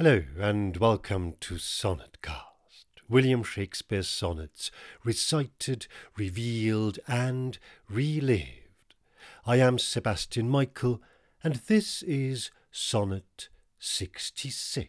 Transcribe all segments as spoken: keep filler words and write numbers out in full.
Hello and welcome to Sonnetcast, William Shakespeare's sonnets recited, revealed and relived. I am Sebastian Michael and this is Sonnet sixty-six.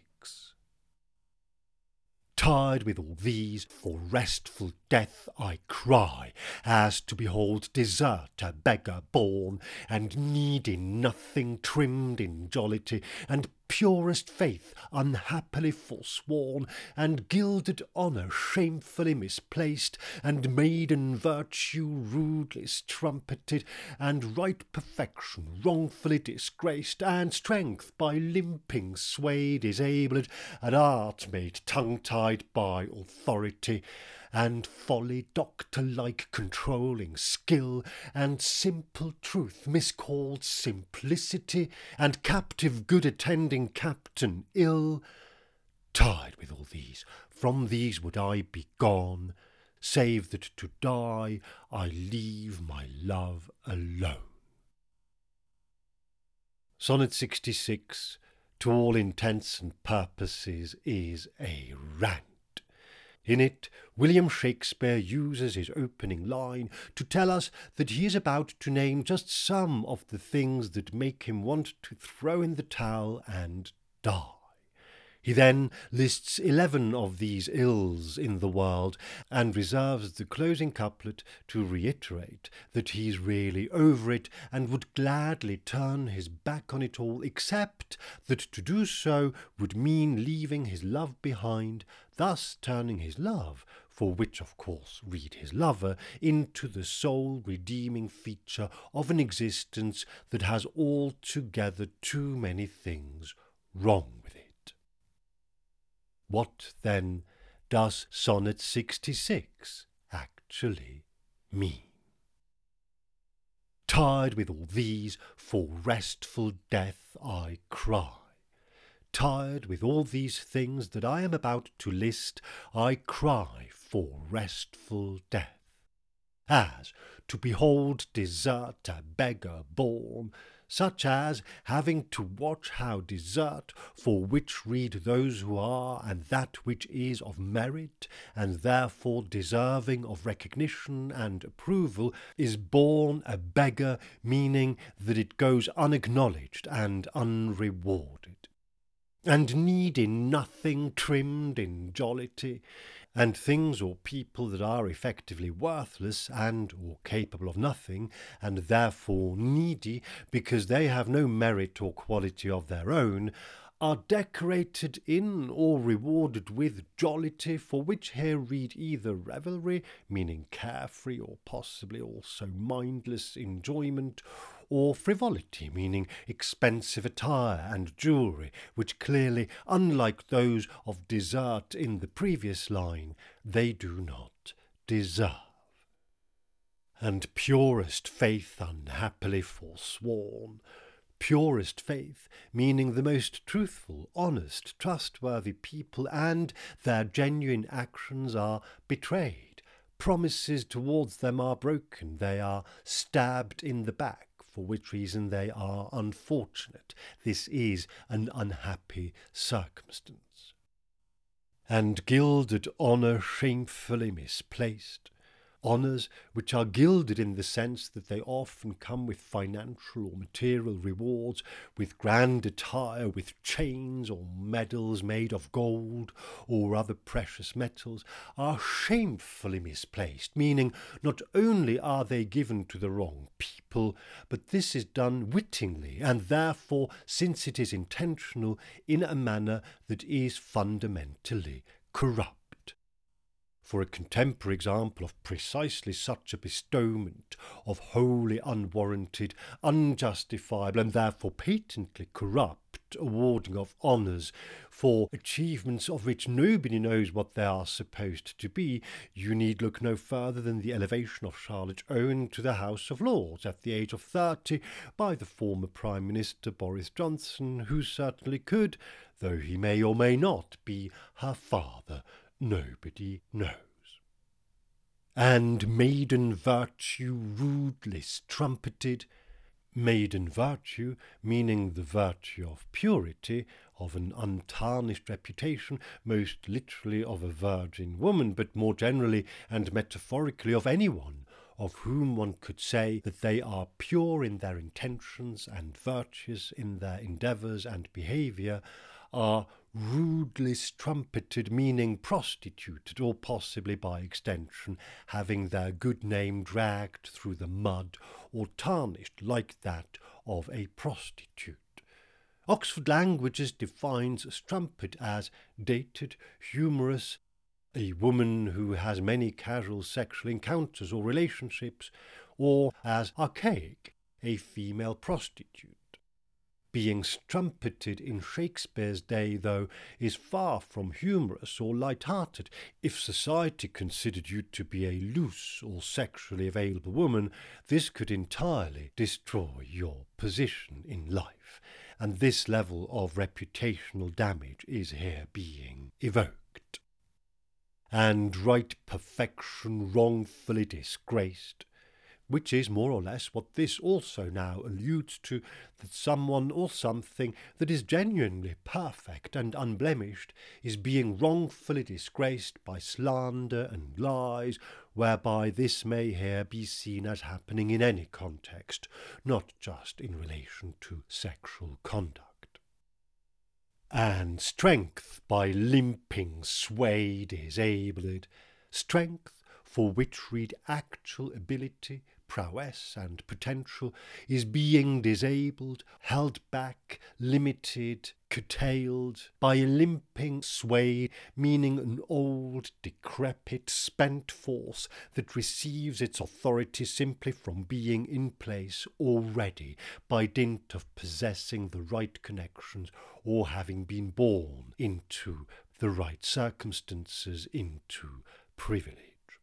Tired with all these, for restful death I cry, as to behold desert a beggar born, and needing nothing, trimmed in jollity, and purest faith unhappily forsworn, and gilded honour shamefully misplaced, and maiden virtue rudely trumpeted, and right perfection wrongfully disgraced, and strength by limping sway disabled, and art made tongue-tied by authority, and folly doctor-like controlling skill, and simple truth miscalled simplicity, and captive good attending captain ill. Tired with all these, from these would I be gone, save that to die I leave my love alone. Sonnet sixty-six, to all intents and purposes, is a rant. In it, William Shakespeare uses his opening line to tell us that he is about to name just some of the things that make him want to throw in the towel and die. He then lists eleven of these ills in the world and reserves the closing couplet to reiterate that he's really over it and would gladly turn his back on it all, except that to do so would mean leaving his love behind, thus turning his love, for which of course read his lover, into the sole redeeming feature of an existence that has altogether too many things wrong with it. What, then, does Sonnet sixty-six actually mean? Tired with all these, for restful death I cry. Tired with all these things that I am about to list, I cry for restful death. As to behold desert a beggar born, such as having to watch how desert, for which read those who are, and that which is of merit, and therefore deserving of recognition and approval, is born a beggar, meaning that it goes unacknowledged and unrewarded, and needing nothing, trimmed in jollity, and things or people that are effectively worthless and or capable of nothing, and therefore needy because they have no merit or quality of their own, are decorated in or rewarded with jollity, for which here read either revelry, meaning carefree or possibly also mindless enjoyment, or frivolity, meaning expensive attire and jewellery, which clearly, unlike those of desert in the previous line, they do not deserve. And purest faith unhappily forsworn, purest faith, meaning the most truthful, honest, trustworthy people, and their genuine actions are betrayed, promises towards them are broken, they are stabbed in the back, for which reason they are unfortunate. This is an unhappy circumstance. And gilded honour shamefully misplaced, honours which are gilded in the sense that they often come with financial or material rewards, with grand attire, with chains or medals made of gold or other precious metals, are shamefully misplaced, meaning not only are they given to the wrong people, but this is done wittingly, and therefore, since it is intentional, in a manner that is fundamentally corrupt. For a contemporary example of precisely such a bestowment of wholly unwarranted, unjustifiable, and therefore patently corrupt awarding of honours for achievements of which nobody knows what they are supposed to be, you need look no further than the elevation of Charlotte Owen to the House of Lords at the age of thirty by the former Prime Minister Boris Johnson, who certainly could, though he may or may not be her father. Nobody knows. And maiden virtue rudely trumpeted, maiden virtue, meaning the virtue of purity, of an untarnished reputation, most literally of a virgin woman, but more generally and metaphorically of anyone of whom one could say that they are pure in their intentions and virtuous in their endeavours and behaviour, are rudely trumpeted, meaning prostituted, or possibly by extension having their good name dragged through the mud or tarnished like that of a prostitute. Oxford Languages defines strumpet as dated, humorous, a woman who has many casual sexual encounters or relationships, or as archaic, a female prostitute. Being strumpeted in Shakespeare's day, though, is far from humorous or light-hearted. If society considered you to be a loose or sexually available woman, this could entirely destroy your position in life, and this level of reputational damage is here being evoked. And right perfection wrongfully disgraced, which is more or less what this also now alludes to, that someone or something that is genuinely perfect and unblemished is being wrongfully disgraced by slander and lies, whereby this may here be seen as happening in any context, not just in relation to sexual conduct. And strength by limping swayed is abled, strength for which read actual ability, prowess and potential, is being disabled, held back, limited, curtailed by a limping sway, meaning an old, decrepit, spent force that receives its authority simply from being in place already by dint of possessing the right connections or having been born into the right circumstances, into privilege.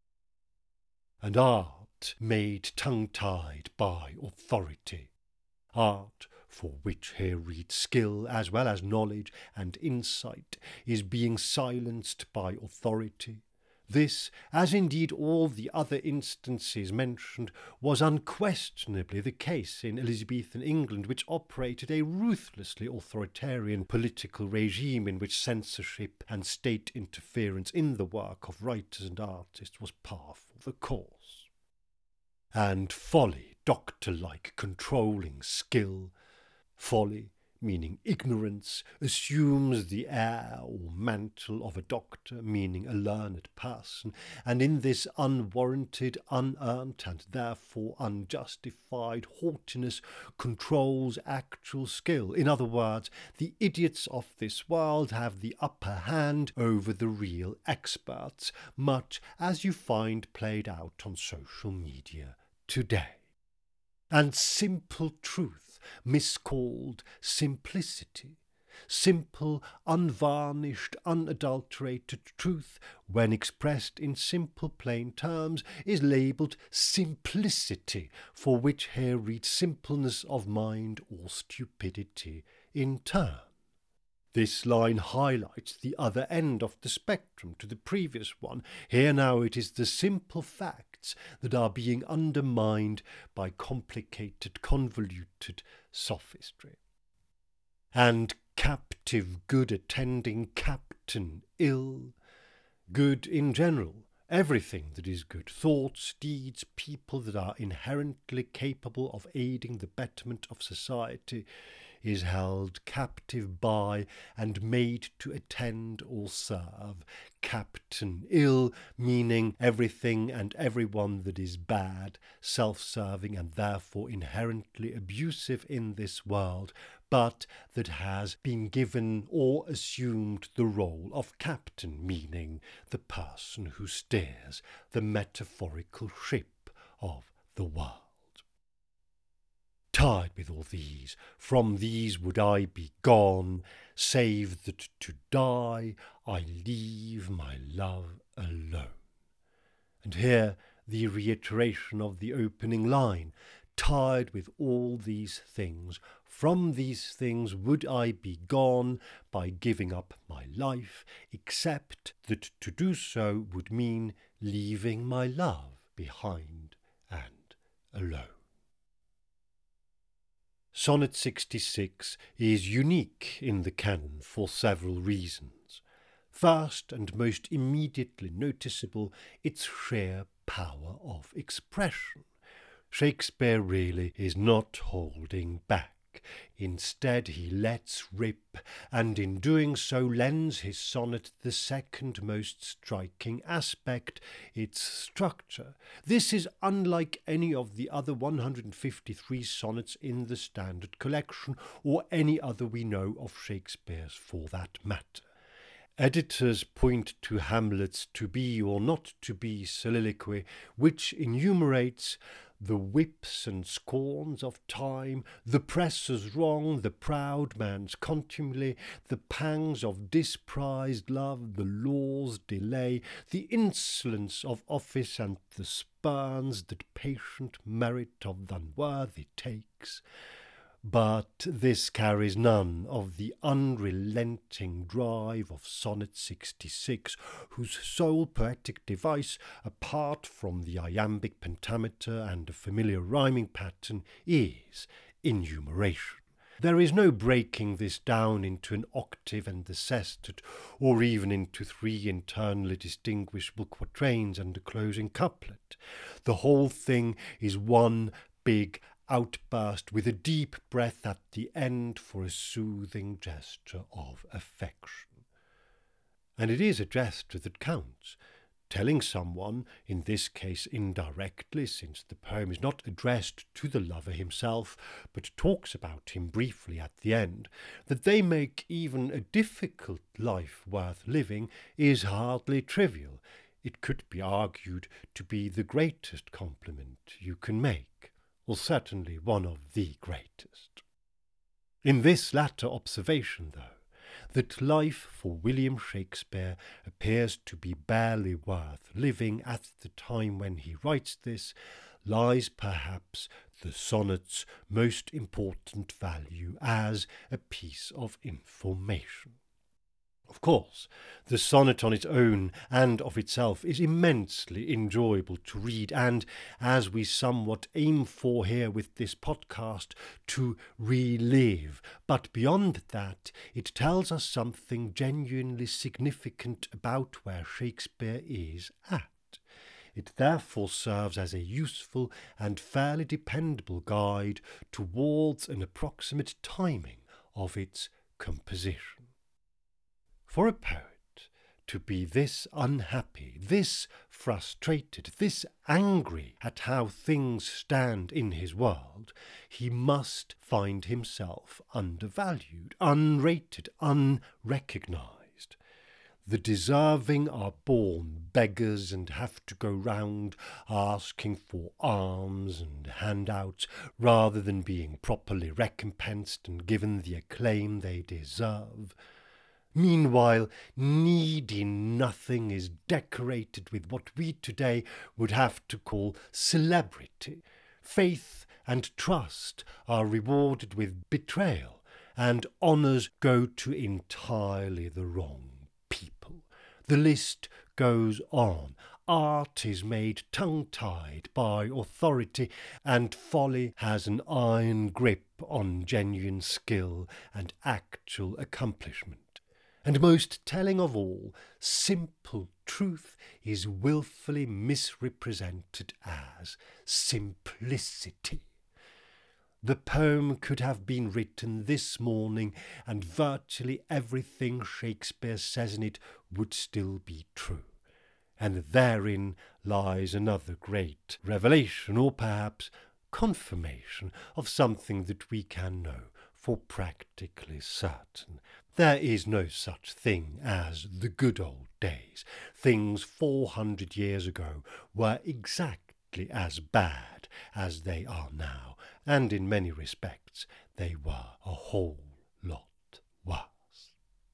And art made tongue-tied by authority, art for which here read skill as well as knowledge and insight, is being silenced by authority. This, as indeed all the other instances mentioned, was unquestionably the case in Elizabethan England, which operated a ruthlessly authoritarian political regime in which censorship and state interference in the work of writers and artists was par for the course. And folly, doctor-like controlling skill, folly, meaning ignorance, assumes the air or mantle of a doctor, meaning a learned person, and in this unwarranted, unearned, and therefore unjustified haughtiness controls actual skill. In other words, the idiots of this world have the upper hand over the real experts, much as you find played out on social media today. And simple truth, miscalled simplicity, simple, unvarnished, unadulterated truth, when expressed in simple plain terms, is labelled simplicity, for which here reads simpleness of mind or stupidity in turn. This line highlights the other end of the spectrum to the previous one. Here now it is the simple facts that are being undermined by complicated, convoluted sophistry. And captive good attending captain ill, good in general, everything that is good, thoughts, deeds, people that are inherently capable of aiding the betterment of society, is held captive by and made to attend or serve captain ill, meaning everything and everyone that is bad, self-serving, and therefore inherently abusive in this world, but that has been given or assumed the role of captain, meaning the person who steers the metaphorical ship of the world. Tired with all these, from these would I be gone, save that to die I leave my love alone. And here the reiteration of the opening line, tired with all these things, from these things would I be gone by giving up my life, except that to do so would mean leaving my love behind and alone. Sonnet sixty-six is unique in the canon for several reasons. First and most immediately noticeable, its sheer power of expression. Shakespeare really is not holding back. Instead, he lets rip, and in doing so lends his sonnet the second most striking aspect, its structure. This is unlike any of the other one hundred fifty-three sonnets in the Standard Collection, or any other we know of Shakespeare's for that matter. Editors point to Hamlet's to be or not to be soliloquy, which enumerates the whips and scorns of time, the presser's wrong, the proud man's contumely, the pangs of disprized love, the law's delay, the insolence of office, and the spurns that patient merit of th' unworthy takes. But this carries none of the unrelenting drive of Sonnet sixty-six, whose sole poetic device, apart from the iambic pentameter and a familiar rhyming pattern, is enumeration. There is no breaking this down into an octave and the sestet, or even into three internally distinguishable quatrains and a closing couplet. The whole thing is one big outburst with a deep breath at the end for a soothing gesture of affection. And it is a gesture that counts, telling someone, in this case indirectly, since the poem is not addressed to the lover himself, but talks about him briefly at the end, that they make even a difficult life worth living is hardly trivial. It could be argued to be the greatest compliment you can make, or certainly one of the greatest. In this latter observation, though, that life for William Shakespeare appears to be barely worth living at the time when he writes this, lies perhaps the sonnet's most important value as a piece of information. Of course, the sonnet on its own and of itself is immensely enjoyable to read and, as we somewhat aim for here with this podcast, to relive. But beyond that, it tells us something genuinely significant about where Shakespeare is at. It therefore serves as a useful and fairly dependable guide towards an approximate timing of its composition. For a poet to be this unhappy, this frustrated, this angry at how things stand in his world, he must find himself undervalued, unrated, unrecognised. The deserving are born beggars and have to go round asking for alms and handouts rather than being properly recompensed and given the acclaim they deserve. Meanwhile, needy nothing is decorated with what we today would have to call celebrity. Faith and trust are rewarded with betrayal, and honours go to entirely the wrong people. The list goes on. Art is made tongue-tied by authority, and folly has an iron grip on genuine skill and actual accomplishment. And most telling of all, simple truth is wilfully misrepresented as simplicity. The poem could have been written this morning, and virtually everything Shakespeare says in it would still be true. And therein lies another great revelation, or perhaps confirmation, of something that we can know for practically certain. There is no such thing as the good old days. Things four hundred years ago were exactly as bad as they are now, and in many respects they were a whole lot worse.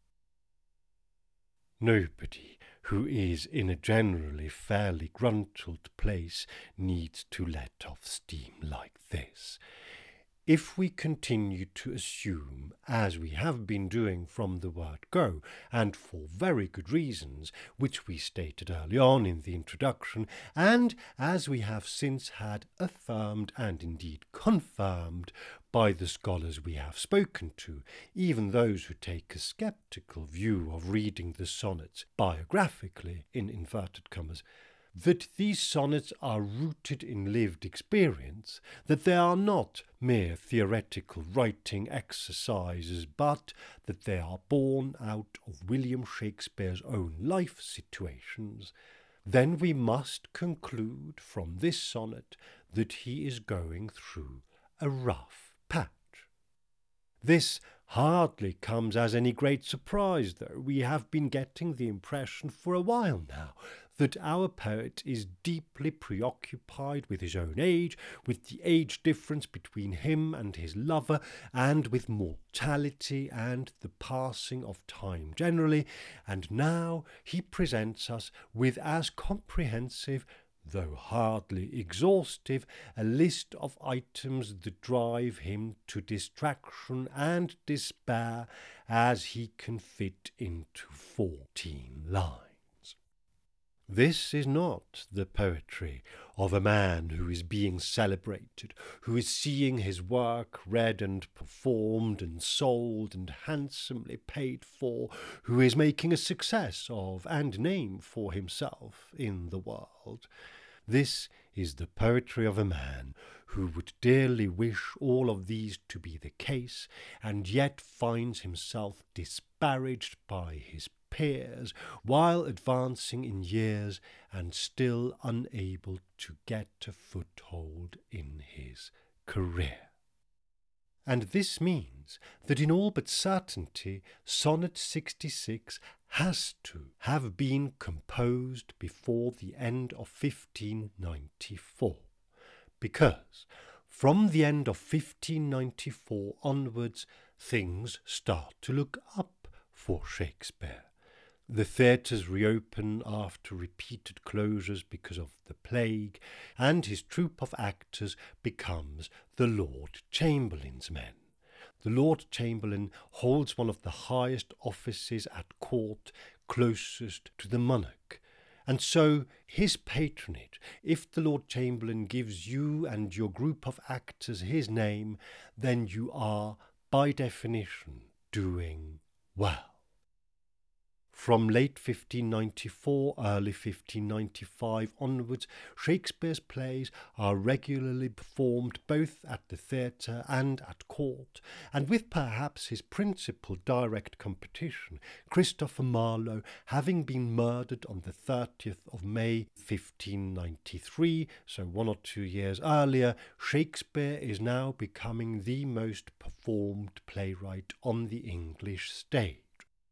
Nobody who is in a generally fairly gruntled place needs to let off steam like this. if we continue to assume, as we have been doing from the word go, and for very good reasons, which we stated early on in the introduction, and as we have since had affirmed and indeed confirmed by the scholars we have spoken to, even those who take a sceptical view of reading the sonnets biographically, in inverted commas, that these sonnets are rooted in lived experience, that they are not mere theoretical writing exercises, but that they are born out of William Shakespeare's own life situations, then we must conclude from this sonnet that he is going through a rough patch. This hardly comes as any great surprise, though. We have been getting the impression for a while now that our poet is deeply preoccupied with his own age, with the age difference between him and his lover, and with mortality and the passing of time generally, and now he presents us with as comprehensive, though hardly exhaustive, a list of items that drive him to distraction and despair as he can fit into fourteen lines. This is not the poetry of a man who is being celebrated, who is seeing his work read and performed and sold and handsomely paid for, who is making a success of and name for himself in the world. This is the poetry of a man who would dearly wish all of these to be the case, and yet finds himself disparaged by his peers while advancing in years and still unable to get a foothold in his career. And this means that in all but certainty Sonnet sixty-six has to have been composed before the end of fifteen ninety-four, because from the end of fifteen ninety-four onwards things start to look up for Shakespeare. The theatres reopen after repeated closures because of the plague, and his troupe of actors becomes the Lord Chamberlain's men. The Lord Chamberlain holds one of the highest offices at court, closest to the monarch, and so his patronage, if the Lord Chamberlain gives you and your group of actors his name, then you are, by definition, doing well. From late fifteen ninety-four, early fifteen ninety-five onwards, Shakespeare's plays are regularly performed both at the theatre and at court, and with perhaps his principal direct competition, Christopher Marlowe, having been murdered on the thirtieth of May fifteen ninety-three, so one or two years earlier, Shakespeare is now becoming the most performed playwright on the English stage.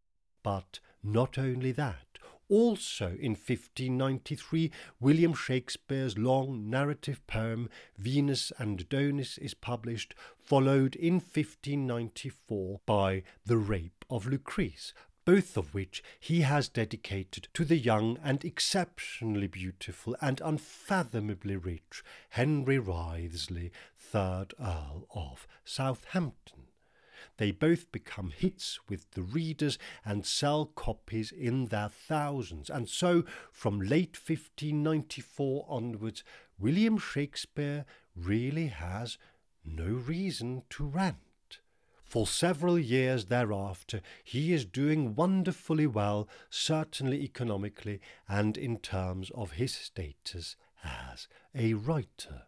But not only that, also in fifteen ninety-three, William Shakespeare's long narrative poem Venus and Adonis is published, followed in fifteen ninety-four by The Rape of Lucrece, both of which he has dedicated to the young and exceptionally beautiful and unfathomably rich Henry Wriothesley, third Earl of Southampton. They both become hits with the readers and sell copies in their thousands, and so from late fifteen ninety-four onwards, William Shakespeare really has no reason to rant. For several years thereafter, he is doing wonderfully well, certainly economically and in terms of his status as a writer.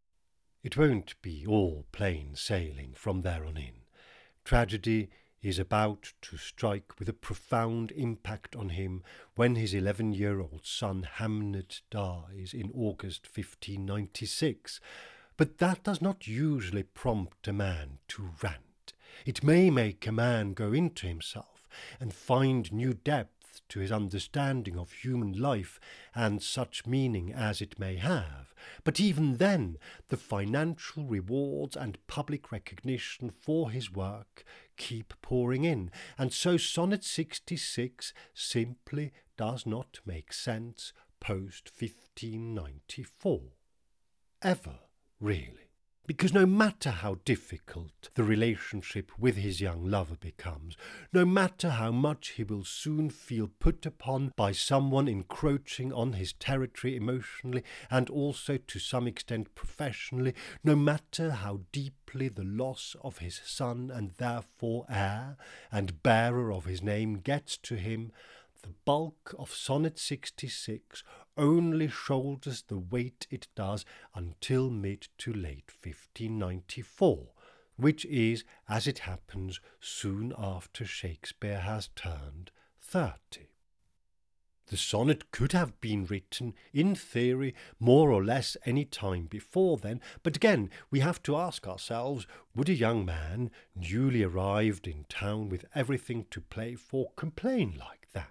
It won't be all plain sailing from there on in. Tragedy is about to strike with a profound impact on him when his eleven-year-old son Hamnet dies in August fifteen ninety-six. But that does not usually prompt a man to rant. It may make a man go into himself and find new depth to his understanding of human life and such meaning as it may have. But even then, the financial rewards and public recognition for his work keep pouring in, and so Sonnet sixty-six simply does not make sense post fifteen ninety-four. Ever, really. Because no matter how difficult the relationship with his young lover becomes, no matter how much he will soon feel put upon by someone encroaching on his territory emotionally and also to some extent professionally, no matter how deeply the loss of his son and therefore heir and bearer of his name gets to him, the bulk of Sonnet sixty-six only shoulders the weight it does until mid to late fifteen ninety-four, which is, as it happens, soon after Shakespeare has turned thirty. The sonnet could have been written, in theory, more or less any time before then, but again we have to ask ourselves, would a young man, newly arrived in town with everything to play for, complain like that?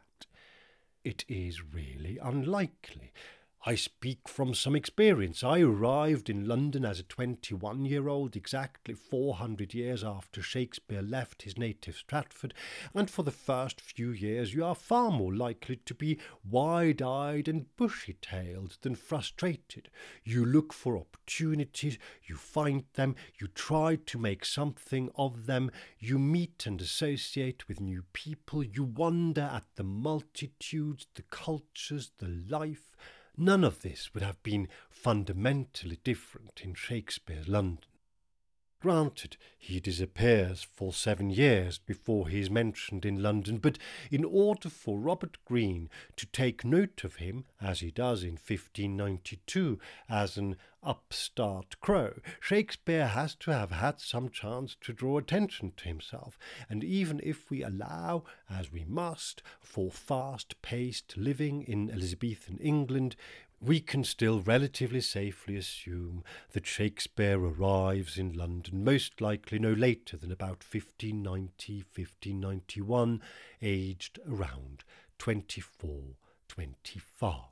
It is really unlikely. I speak from some experience. I arrived in London as a twenty-one-year-old exactly four hundred years after Shakespeare left his native Stratford, and for the first few years you are far more likely to be wide-eyed and bushy-tailed than frustrated. You look for opportunities, you find them, you try to make something of them, you meet and associate with new people, you wonder at the multitudes, the cultures, the life. None of this would have been fundamentally different in Shakespeare's London. Granted, he disappears for seven years before he is mentioned in London, but in order for Robert Greene to take note of him, as he does in fifteen ninety-two, as an upstart crow, Shakespeare has to have had some chance to draw attention to himself, and even if we allow, as we must, for fast-paced living in Elizabethan England, we can still relatively safely assume that Shakespeare arrives in London most likely no later than about fifteen ninety, fifteen ninety-one, aged around twenty-four, twenty-five.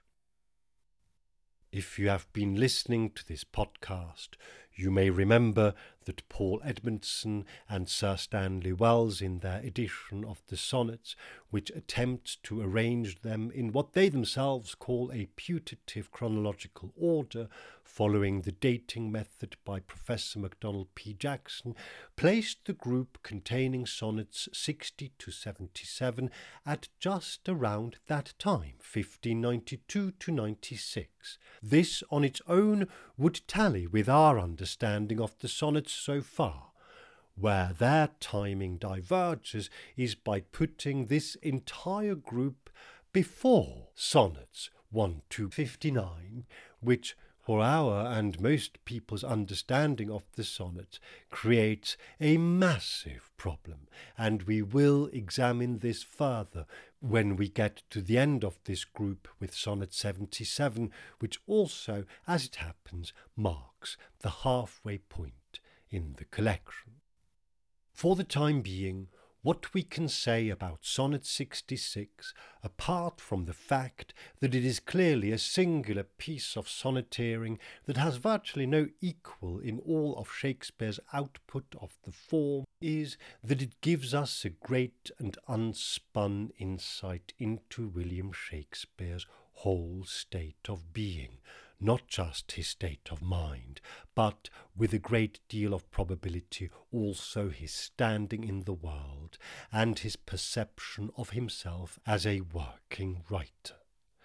If you have been listening to this podcast, you may remember that Paul Edmondson and Sir Stanley Wells, in their edition of the sonnets, which attempts to arrange them in what they themselves call a putative chronological order, following the dating method by Professor MacDonald P. Jackson, placed the group containing sonnets sixty to seventy-seven at just around that time, fifteen ninety-two to ninety-six. This on its own would tally with our understanding of the sonnets so far. Where their timing diverges is by putting this entire group before sonnets one to fifty-nine, which, for our and most people's understanding of the sonnet, creates a massive problem, and we will examine this further when we get to the end of this group with sonnet seventy-seven, which also, as it happens, marks the halfway point in the collection. For the time being, what we can say about Sonnet sixty-six, apart from the fact that it is clearly a singular piece of sonneteering that has virtually no equal in all of Shakespeare's output of the form, is that it gives us a great and unspun insight into William Shakespeare's whole state of being, not just his state of mind, but, with a great deal of probability, also his standing in the world and his perception of himself as a working writer.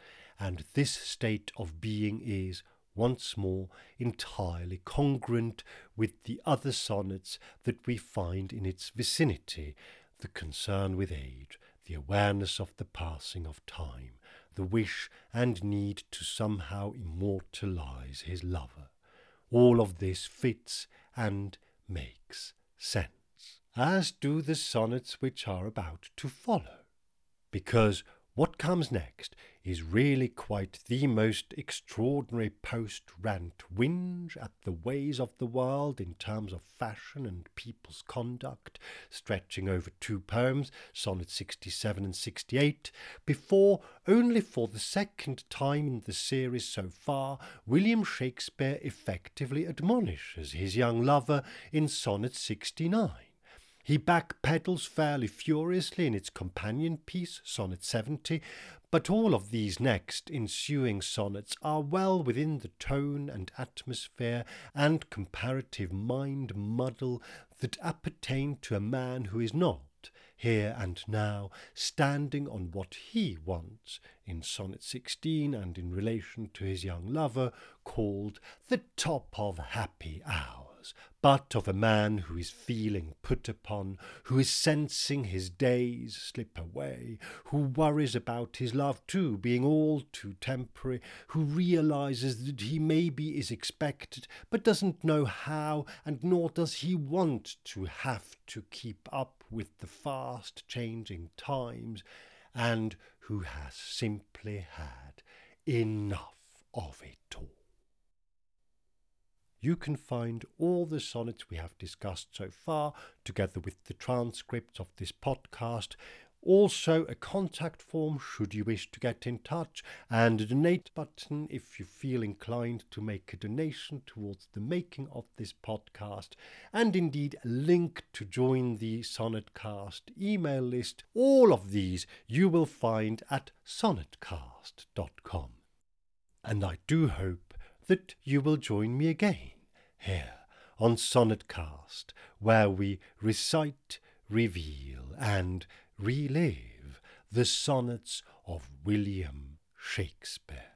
And this state of being is, once more, entirely congruent with the other sonnets that we find in its vicinity: the concern with age, the awareness of the passing of time, the wish and need to somehow immortalize his lover. All of this fits and makes sense, as do the sonnets which are about to follow, because what comes next is really quite the most extraordinary post-rant whinge at the ways of the world in terms of fashion and people's conduct, stretching over two poems, Sonnet sixty-seven and sixty-eight, before, only for the second time in the series so far, William Shakespeare effectively admonishes his young lover in Sonnet sixty-nine. He backpedals fairly furiously in its companion piece, Sonnet seventy, but all of these next ensuing sonnets are well within the tone and atmosphere and comparative mind muddle that appertain to a man who is not, here and now, standing on what he wants, in Sonnet sixteen and in relation to his young lover, called the top of happy hours, but of a man who is feeling put upon, who is sensing his days slip away, who worries about his love too being all too temporary, who realizes that he maybe is expected, but doesn't know how, and nor does he want to have to keep up with the fast changing times, and who has simply had enough of it all. You can find all the sonnets we have discussed so far, together with the transcripts of this podcast, also a contact form should you wish to get in touch, and a donate button if you feel inclined to make a donation towards the making of this podcast, and indeed a link to join the Sonnetcast email list. All of these you will find at sonnetcast dot com. And I do hope that you will join me again here on Sonnetcast, where we recite, reveal, and relive the sonnets of William Shakespeare.